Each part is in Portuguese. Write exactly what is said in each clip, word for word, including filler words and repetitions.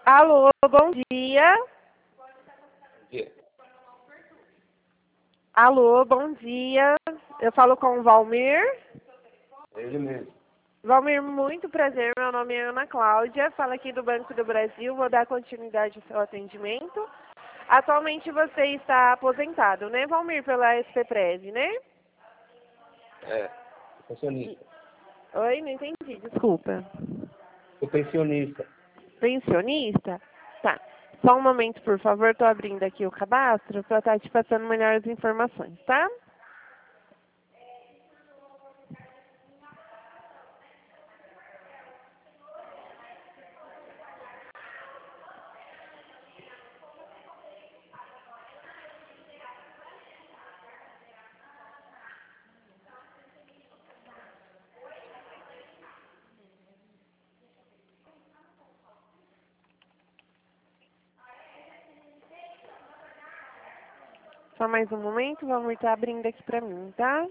Alô, bom dia. dia. Alô, bom dia. Eu falo com o Valmir. É ele mesmo. Valmir, muito prazer. Meu nome é Ana Cláudia. Falo aqui do Banco do Brasil. Vou dar continuidade ao seu atendimento. Atualmente você está aposentado, né, Valmir, pela S P Prev, né? É, pensionista. Oi, não entendi, desculpa. Sou pensionista. Pensionista? Tá. Só um momento, por favor. Estou abrindo aqui o cadastro para estar te passando melhores informações, tá? Só mais um momento, vamos estar abrindo aqui para mim, tá?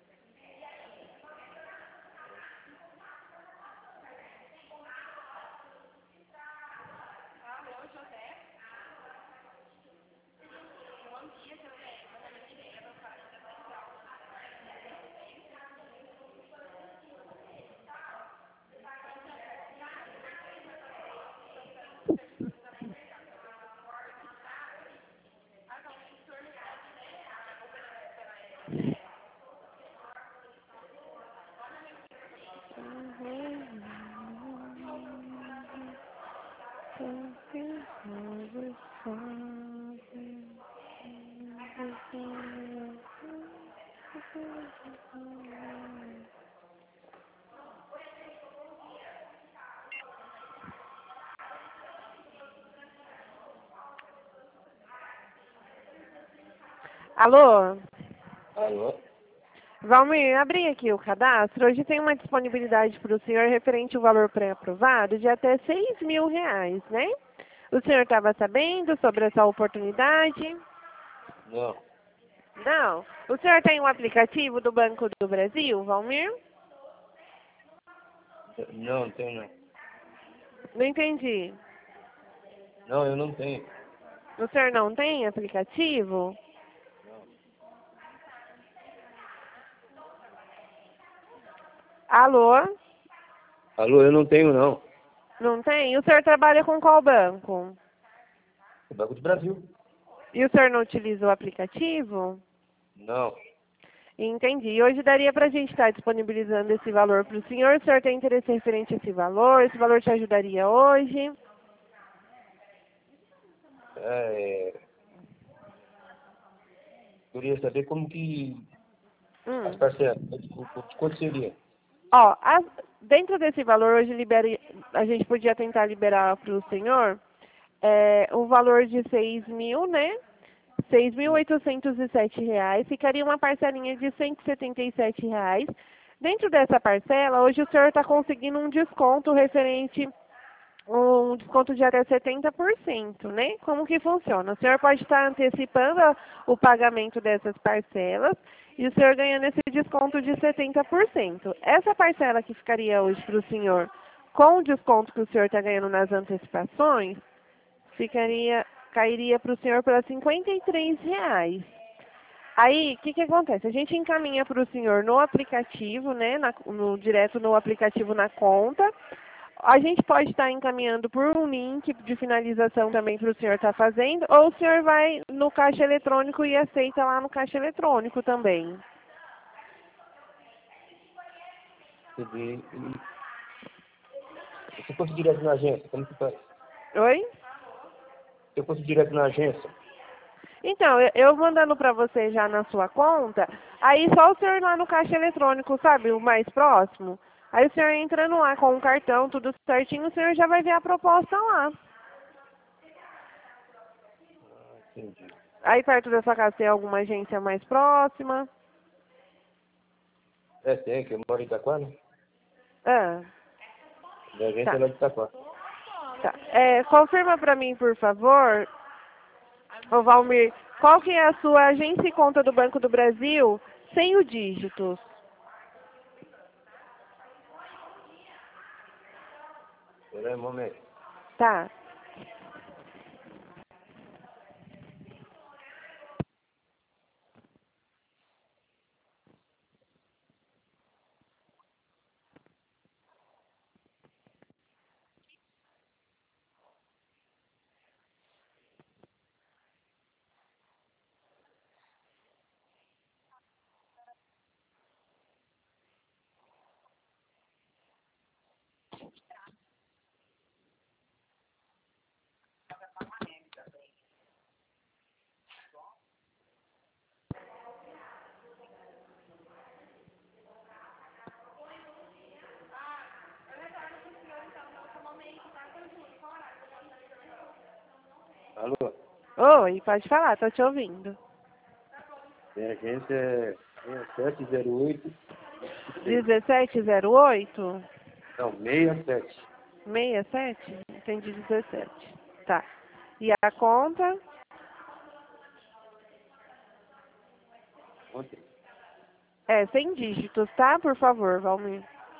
Alô? Alô? Valmir, abri aqui o cadastro. Hoje tem uma disponibilidade para o senhor referente ao valor pré-aprovado de até seis mil reais, né? O senhor estava sabendo sobre essa oportunidade? Não. Não. O senhor tem um aplicativo do Banco do Brasil, Valmir? Não, não tenho não. Não entendi. Não, eu não tenho. O senhor não tem aplicativo? Não. Alô? Alô, eu não tenho não. Não tem? O senhor trabalha com qual banco? O Banco do Brasil. E o senhor não utiliza o aplicativo? Não. Entendi. Hoje daria para a gente estar disponibilizando esse valor para o senhor. O senhor tem interesse referente a esse valor? Esse valor te ajudaria hoje? É... Queria saber como que as Hum. parcelas, quanto seria? Ó, as- dentro desse valor, hoje libera, a gente podia tentar liberar para o senhor é, um valor de seis mil, né? seis mil oitocentos e sete reais. Ficaria uma parcelinha de cento e setenta e sete reais. Dentro dessa parcela, hoje o senhor está conseguindo um desconto referente, um desconto de até setenta por cento, né? Como que funciona? O senhor pode estar antecipando a- o pagamento dessas parcelas e o senhor ganhando esse desconto de setenta por cento. Essa parcela que ficaria hoje para o senhor, com o desconto que o senhor está ganhando nas antecipações, ficaria, cairia para o senhor para cinquenta e três reais. Aí, o que, que acontece? A gente encaminha para o senhor no aplicativo, né? Na- no, direto no aplicativo na conta. A gente pode estar encaminhando por um link de finalização também para o senhor estar fazendo, ou o senhor vai no caixa eletrônico e aceita lá no caixa eletrônico também. Quer dizer, e se fosse direto na agência, como que faz? Oi? Se eu fosse direto na agência? Então, eu, eu mandando para você já na sua conta, aí só o senhor ir lá no caixa eletrônico, sabe, o mais próximo. Aí o senhor entrando lá com o cartão, tudo certinho, o senhor já vai ver a proposta lá. Ah, entendi. Aí perto da sua casa tem alguma agência mais próxima? É, tem, que eu moro em Itaquá, né? Ah, A agência tá. é lá de Itaquá. Tá. É, confirma para mim, por favor, ô Valmir, qual que é a sua agência e conta do Banco do Brasil sem o dígito? Espera aí um momento. Tá. Alô? Oi, pode falar, tô te ouvindo. Minha agência é sete zero oito. dezessete zero oito? Não, sessenta e sete. sessenta e sete? Entendi, dezessete. Tá. E a conta? Ontem. É, sem dígitos, tá? Por favor, Valmir.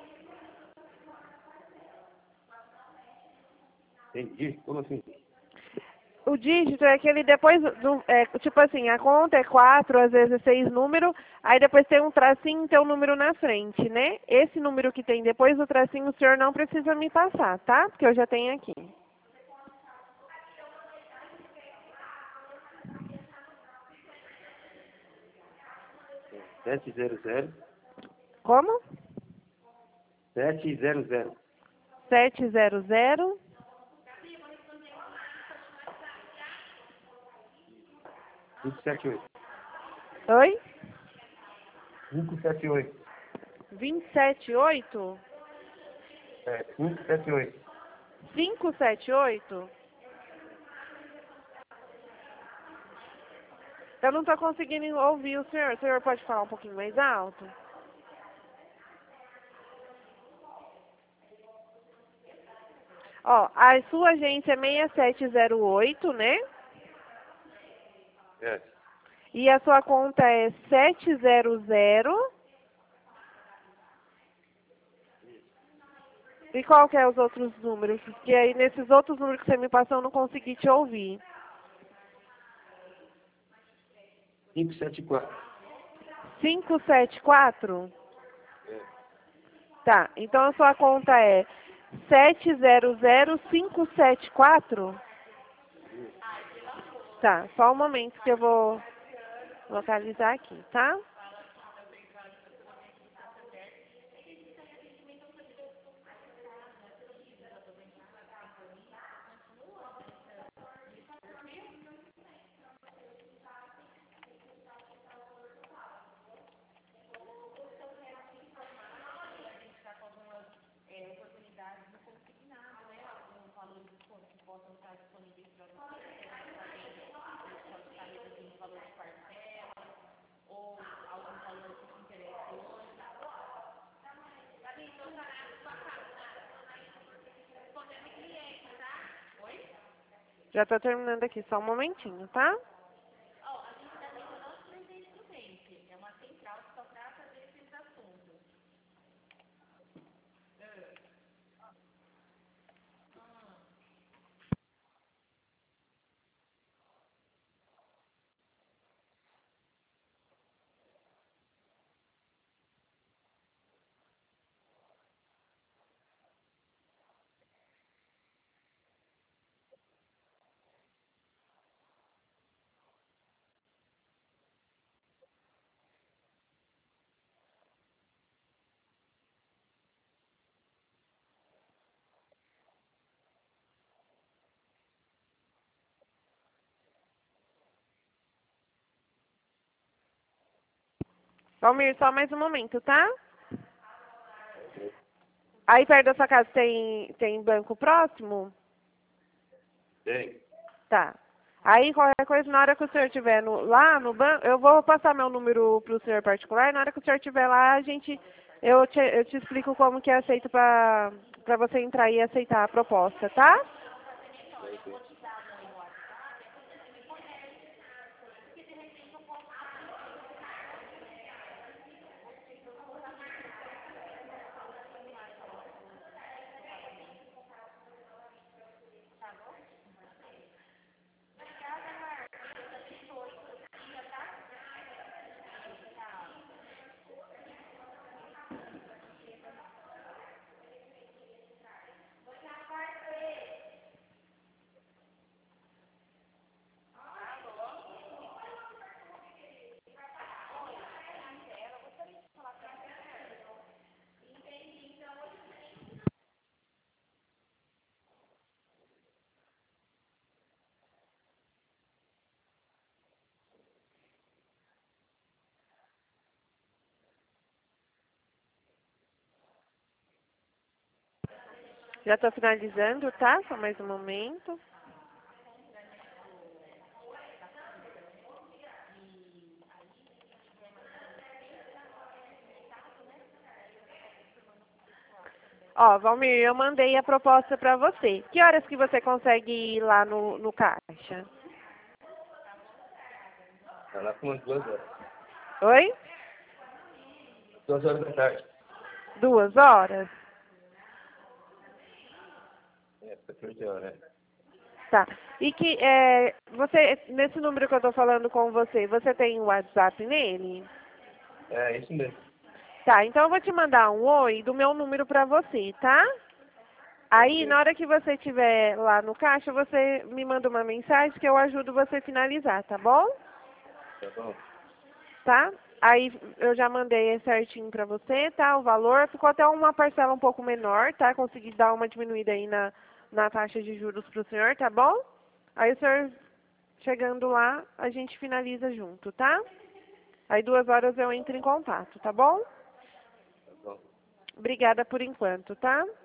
Entendi. Como assim? O dígito é aquele depois, do, é, tipo assim, a conta é quatro, às vezes seis números, aí depois tem um tracinho e tem um número na frente, né? Esse número que tem depois do tracinho o senhor não precisa me passar, tá? Porque eu já tenho aqui. sete zero zero. Como? sete zero zero. sete zero zero. cinco sete oito. Oi? cinco sete oito. vinte e sete oito? É, cinco sete oito. cinco sete oito? Eu não estou conseguindo ouvir o senhor. O senhor pode falar um pouquinho mais alto? Ó, a sua agência é seis sete zero oito, né? É. E a sua conta é sete zero zero. E qual que é os outros números? Porque aí nesses outros números que você me passou eu não consegui te ouvir. cinco sete quatro. cinco sete quatro? É. Tá, então a sua conta é sete zero zero cinco sete quatro? Tá, só um momento que eu vou localizar aqui, tá? Já tô terminando aqui, só um momentinho, tá? Valmir, só mais um momento, tá? Aí perto da sua casa tem, tem banco próximo? Tem. Tá. Aí qualquer coisa, na hora que o senhor estiver no, lá no banco, eu vou passar meu número pro senhor particular, na hora que o senhor estiver lá, a gente, eu te, eu te explico como que é aceito pra, pra você entrar e aceitar a proposta, tá? Já estou finalizando, tá? Só mais um momento. Ó, Valmir, eu mandei a proposta para você. Que horas que você consegue ir lá no, no caixa? Tá lá com umas duas horas. Oi? Duas horas da tarde. Duas horas? É, quatorze horas, né? Tá. E que, é, você, nesse número que eu tô falando com você, você tem o WhatsApp nele? É, isso mesmo. Tá, então eu vou te mandar um oi do meu número pra você, tá? Aí, Ok. na hora que você estiver lá no caixa, você me manda uma mensagem que eu ajudo você a finalizar, tá bom? Tá bom. Tá? Aí eu já mandei certinho pra você, tá? O valor. Ficou até uma parcela um pouco menor, tá? Consegui dar uma diminuída aí na, na taxa de juros pro senhor, tá bom? Aí o senhor, chegando lá, a gente finaliza junto, tá? Aí duas horas eu entro em contato, tá bom? Tá bom. Obrigada por enquanto, tá?